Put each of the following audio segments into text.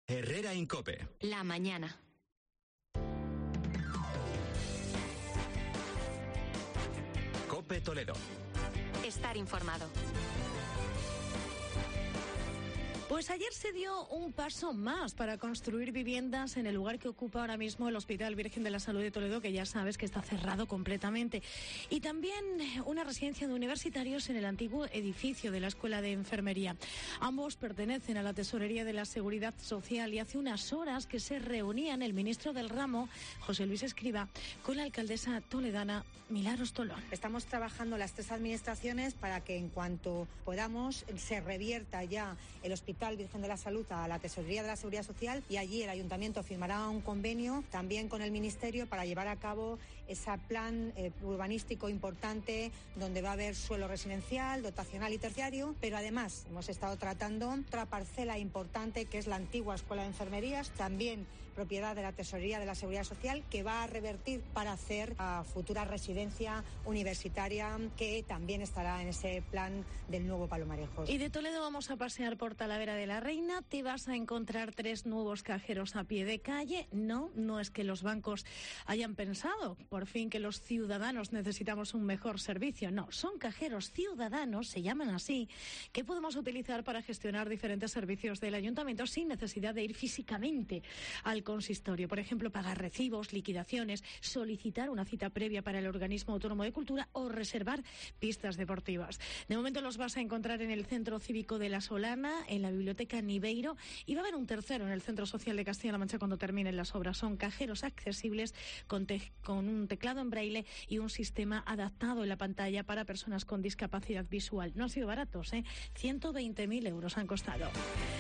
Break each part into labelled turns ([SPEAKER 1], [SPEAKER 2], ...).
[SPEAKER 1] Herrera en COPE.
[SPEAKER 2] La mañana.
[SPEAKER 1] COPE Toledo.
[SPEAKER 2] Estar informado.
[SPEAKER 3] Pues ayer se dio un paso más para construir viviendas en el lugar que ocupa ahora mismo el Hospital Virgen de la Salud de Toledo, que ya sabes que está cerrado completamente. Y también una residencia de universitarios en el antiguo edificio de la Escuela de Enfermería. Ambos pertenecen a la Tesorería de la Seguridad Social y hace unas horas que se reunían el ministro del ramo, José Luis Escrivá, con la alcaldesa toledana, Milagros Tolón.
[SPEAKER 4] Estamos trabajando las tres administraciones para que en cuanto podamos se revierta ya el Hospital Virgen de la Salud a la Tesorería de la Seguridad Social y allí el Ayuntamiento firmará un convenio también con el Ministerio para llevar a cabo ese plan urbanístico importante donde va a haber suelo residencial, dotacional y terciario, pero además hemos estado tratando otra parcela importante que es la antigua Escuela de Enfermerías, también propiedad de la Tesorería de la Seguridad Social, que va a revertir para hacer a futura residencia universitaria que también estará en ese plan del nuevo Palomarejos.
[SPEAKER 3] Y de Toledo vamos a pasear por Talavera de la Reina. Te vas a encontrar 3 nuevos cajeros a pie de calle. No es que los bancos hayan pensado por fin que los ciudadanos necesitamos un mejor servicio. No, son cajeros ciudadanos, se llaman así, que podemos utilizar para gestionar diferentes servicios del ayuntamiento sin necesidad de ir físicamente al consistorio. Por ejemplo, pagar recibos, liquidaciones, solicitar una cita previa para el organismo autónomo de cultura o reservar pistas deportivas. De momento los vas a encontrar en el Centro Cívico de La Solana, en la Biblioteca Nibeiro, y va a haber un tercero en el Centro Social de Castilla-La Mancha cuando terminen las obras. Son cajeros accesibles con un teclado en braille y un sistema adaptado en la pantalla para personas con discapacidad visual. No han sido baratos, 120.000 euros han costado.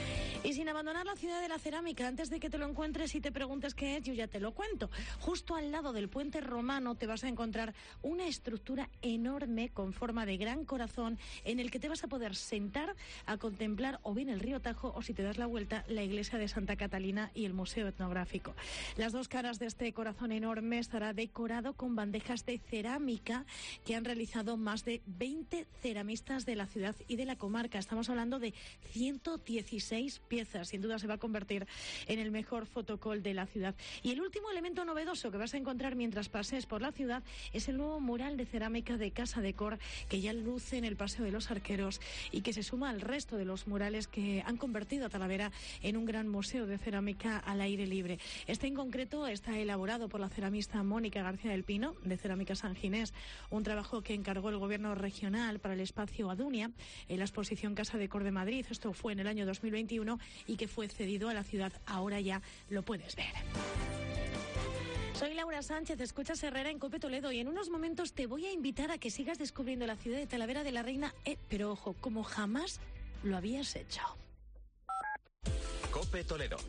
[SPEAKER 3] Y sin abandonar la ciudad de la cerámica, antes de que te lo encuentres y te preguntes qué es, yo ya te lo cuento. Justo al lado del puente romano te vas a encontrar una estructura enorme con forma de gran corazón en el que te vas a poder sentar a contemplar o bien el río Tajo o, si te das la vuelta, la iglesia de Santa Catalina y el Museo Etnográfico. Las dos caras de este corazón enorme estará decorado con bandejas de cerámica que han realizado más de 20 ceramistas de la ciudad y de la comarca. Estamos hablando de 116 piezas. Sin duda se va a convertir en el mejor fotocall de la ciudad. Y el último elemento novedoso que vas a encontrar mientras pases por la ciudad es el nuevo mural de cerámica de Casa Decor, que ya luce en el Paseo de los Arqueros y que se suma al resto de los murales que han convertido a Talavera en un gran museo de cerámica al aire libre. Este en concreto está elaborado por la ceramista Mónica García del Pino, de Cerámica San Ginés, un trabajo que encargó el Gobierno regional para el espacio Adunia en la exposición Casa Decor de Madrid. Esto fue en el año 2021 y que fue cedido a la ciudad. Ahora ya lo puedes ver. Soy Laura Sánchez, escuchas Herrera en COPE Toledo y en unos momentos te voy a invitar a que sigas descubriendo la ciudad de Talavera de la Reina, pero ojo, como jamás lo habías hecho.
[SPEAKER 1] COPE Toledo.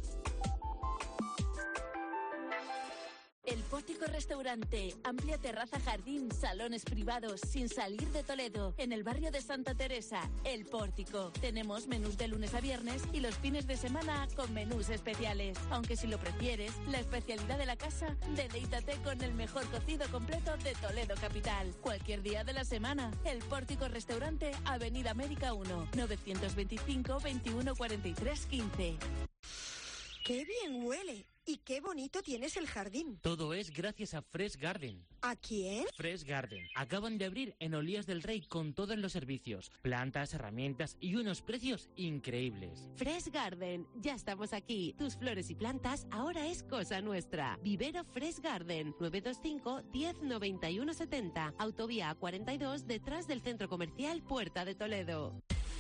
[SPEAKER 5] El Pórtico Restaurante, amplia terraza, jardín, salones privados, sin salir de Toledo, en el barrio de Santa Teresa. El Pórtico. Tenemos menús de lunes a viernes y los fines de semana con menús especiales. Aunque si lo prefieres, la especialidad de la casa, deleítate con el mejor cocido completo de Toledo capital. Cualquier día de la semana. El Pórtico Restaurante, Avenida América 1, 925 21 43 15.
[SPEAKER 6] ¡Qué bien huele! Y qué bonito tienes el jardín.
[SPEAKER 7] Todo es gracias a Fresh Garden.
[SPEAKER 6] ¿A quién?
[SPEAKER 7] Fresh Garden. Acaban de abrir en Olías del Rey con todos los servicios, plantas, herramientas y unos precios increíbles.
[SPEAKER 8] Fresh Garden. Ya estamos aquí. Tus flores y plantas ahora es cosa nuestra. Vivero Fresh Garden. 925 10 91 70. Autovía A42 detrás del Centro Comercial Puerta de Toledo.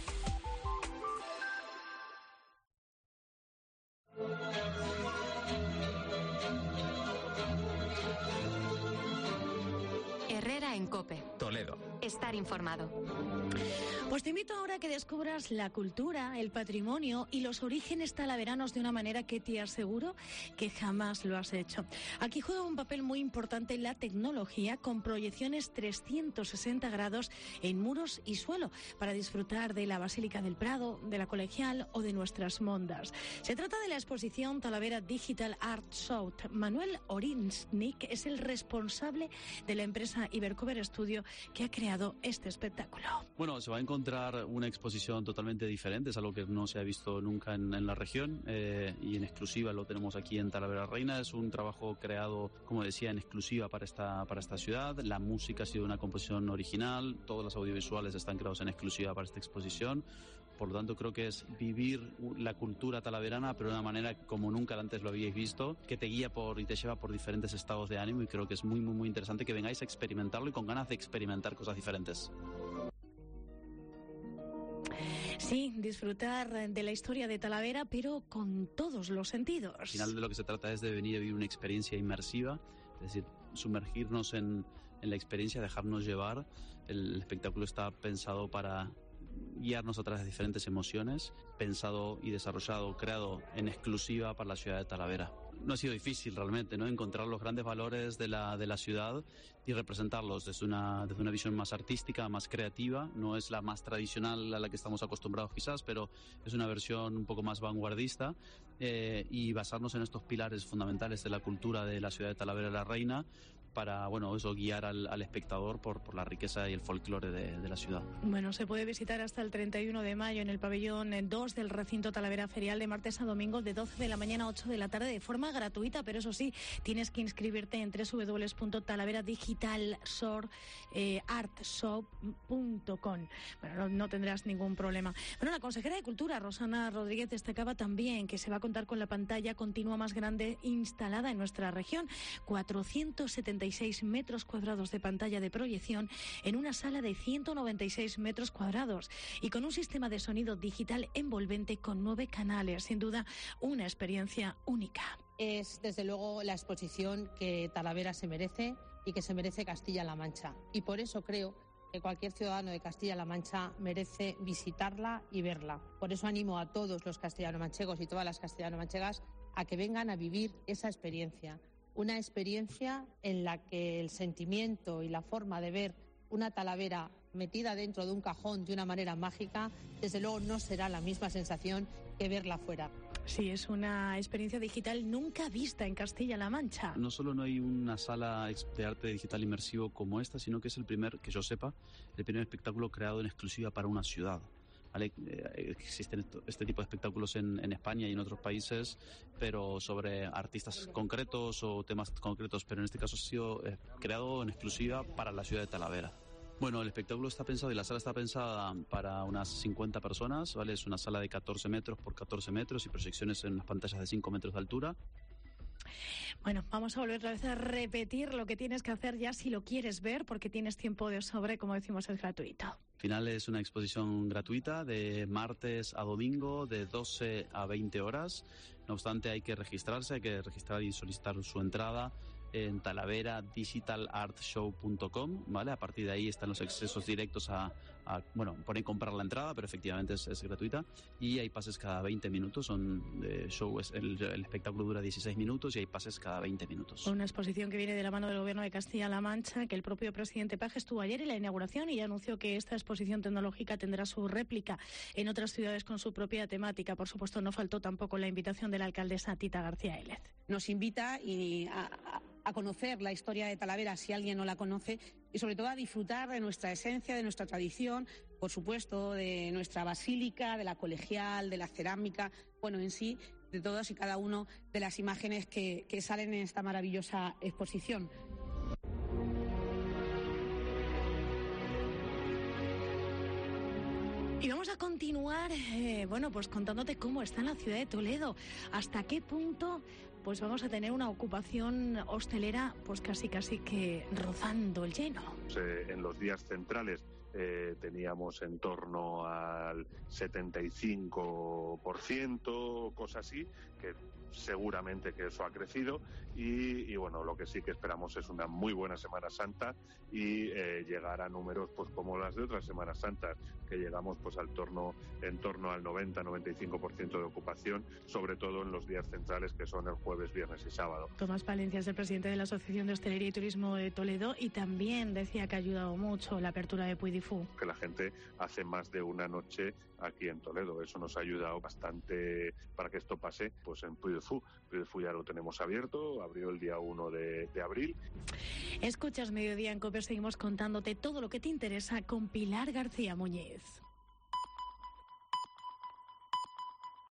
[SPEAKER 2] Herrera en COPE.
[SPEAKER 1] Toledo.
[SPEAKER 2] Estar informado.
[SPEAKER 3] Pues te invito ahora a que descubras la cultura, el patrimonio y los orígenes talaveranos de una manera que te aseguro que jamás lo has hecho. Aquí juega un papel muy importante la tecnología con proyecciones 360 grados en muros y suelo para disfrutar de la Basílica del Prado, de la Colegial o de nuestras mondas. Se trata de la exposición Talavera Digital Art Show. Manuel Orinsnik es el responsable de la empresa Ibercover Studio que ha creado disfrutado este espectáculo.
[SPEAKER 9] Bueno, se va a encontrar una exposición totalmente diferente, es algo que no se ha visto nunca en la región y en exclusiva lo tenemos aquí en Talavera Reina. Es un trabajo creado, como decía, en exclusiva para esta ciudad. La música ha sido una composición original, todos los audiovisuales están creados en exclusiva para esta exposición. Por lo tanto, creo que es vivir la cultura talaverana, pero de una manera como nunca antes lo habíais visto, que te guía y te lleva por diferentes estados de ánimo, y creo que es muy, muy, muy interesante que vengáis a experimentarlo y con ganas de experimentar cosas diferentes.
[SPEAKER 3] Sí, disfrutar de la historia de Talavera, pero con todos los sentidos.
[SPEAKER 9] Al final de lo que se trata es de venir a vivir una experiencia inmersiva, es decir, sumergirnos en la experiencia, dejarnos llevar. El espectáculo está pensado para guiarnos a través de diferentes emociones, pensado y desarrollado, creado en exclusiva para la ciudad de Talavera. No ha sido difícil realmente, ¿no? Encontrar los grandes valores de la ciudad y representarlos desde una visión más artística, más creativa. No es la más tradicional a la que estamos acostumbrados quizás, pero es una versión un poco más vanguardista y basarnos en estos pilares fundamentales de la cultura de la ciudad de Talavera de la Reina, para, bueno, eso, guiar al espectador por la riqueza y el folclore de la ciudad.
[SPEAKER 3] Bueno, se puede visitar hasta el 31 de mayo en el pabellón 2 del recinto Talavera Ferial de martes a domingo de 12 de la mañana a 8 de la tarde de forma gratuita, pero eso sí, tienes que inscribirte en www.talaveradigitalartshop.com. Bueno, no tendrás ningún problema. Bueno, la consejera de Cultura, Rosana Rodríguez, destacaba también que se va a contar con la pantalla continua más grande instalada en nuestra región, 476 metros cuadrados de pantalla de proyección en una sala de 196 metros cuadrados y con un sistema de sonido digital envolvente con 9 canales. Sin duda, una experiencia única.
[SPEAKER 10] Es, desde luego, la exposición que Talavera se merece y que se merece Castilla-La Mancha. Y por eso creo que cualquier ciudadano de Castilla-La Mancha merece visitarla y verla. Por eso animo a todos los castellano-manchegos y todas las castellano-manchegas a que vengan a vivir esa experiencia. Una experiencia en la que el sentimiento y la forma de ver una Talavera metida dentro de un cajón de una manera mágica, desde luego no será la misma sensación que verla fuera.
[SPEAKER 3] Sí, es una experiencia digital nunca vista en Castilla-La Mancha.
[SPEAKER 9] No solo no hay una sala de arte digital inmersivo como esta, sino que es el primer, que yo sepa, el primer espectáculo creado en exclusiva para una ciudad. ¿Vale? Existen este tipo de espectáculos en España y en otros países, pero sobre artistas concretos o temas concretos, pero en este caso ha sido creado en exclusiva para la ciudad de Talavera. Bueno, el espectáculo está pensado y la sala está pensada para unas 50 personas, ¿vale? Es una sala de 14 metros por 14 metros y proyecciones en unas pantallas de 5 metros de altura.
[SPEAKER 3] Bueno, vamos a volver otra vez a repetir lo que tienes que hacer ya si lo quieres ver, porque tienes tiempo de sobre, como decimos, es gratuito.
[SPEAKER 9] Al final es una exposición gratuita de martes a domingo de 12 a 20 horas. No obstante, hay que registrarse, hay que registrar y solicitar su entrada en talaveradigitalartshow.com, ¿vale? A partir de ahí están los accesos directos pone comprar la entrada, pero efectivamente es gratuita, y hay pases cada 20 minutos, el espectáculo dura 16 minutos y hay pases cada 20 minutos.
[SPEAKER 3] Una exposición que viene de la mano del Gobierno de Castilla-La Mancha, que el propio presidente Paje estuvo ayer en la inauguración y ya anunció que esta exposición tecnológica tendrá su réplica en otras ciudades con su propia temática. Por supuesto, no faltó tampoco la invitación de la alcaldesa Tita García Élez.
[SPEAKER 10] Nos invita a conocer la historia de Talavera, si alguien no la conoce, y sobre todo a disfrutar de nuestra esencia, de nuestra tradición, por supuesto, de nuestra basílica, de la colegial, de la cerámica, bueno, en sí, de todas y cada una de las imágenes que salen en esta maravillosa exposición.
[SPEAKER 3] Y vamos a continuar, pues contándote cómo está en la ciudad de Toledo, hasta qué punto pues vamos a tener una ocupación hostelera pues casi que rozando el lleno.
[SPEAKER 11] En los días centrales teníamos en torno al 75%, cosa así, que seguramente que eso ha crecido y bueno, lo que sí que esperamos es una muy buena Semana Santa y llegar a números pues como las de otras Semanas Santas, que llegamos pues en torno al 90-95% de ocupación, sobre todo en los días centrales, que son el jueves, viernes y sábado.
[SPEAKER 3] Tomás Palencia es el presidente de la Asociación de Hostelería y Turismo de Toledo y también decía que ha ayudado mucho la apertura de Puy Fu.
[SPEAKER 11] Que la gente hace más de una noche aquí en Toledo. Eso nos ha ayudado bastante para que esto pase pues en Puy de Fu. Puy de Fu ya lo tenemos abierto, abrió el día 1 de abril.
[SPEAKER 3] Escuchas Mediodía en COPE, seguimos contándote todo lo que te interesa con Pilar García Muñiz.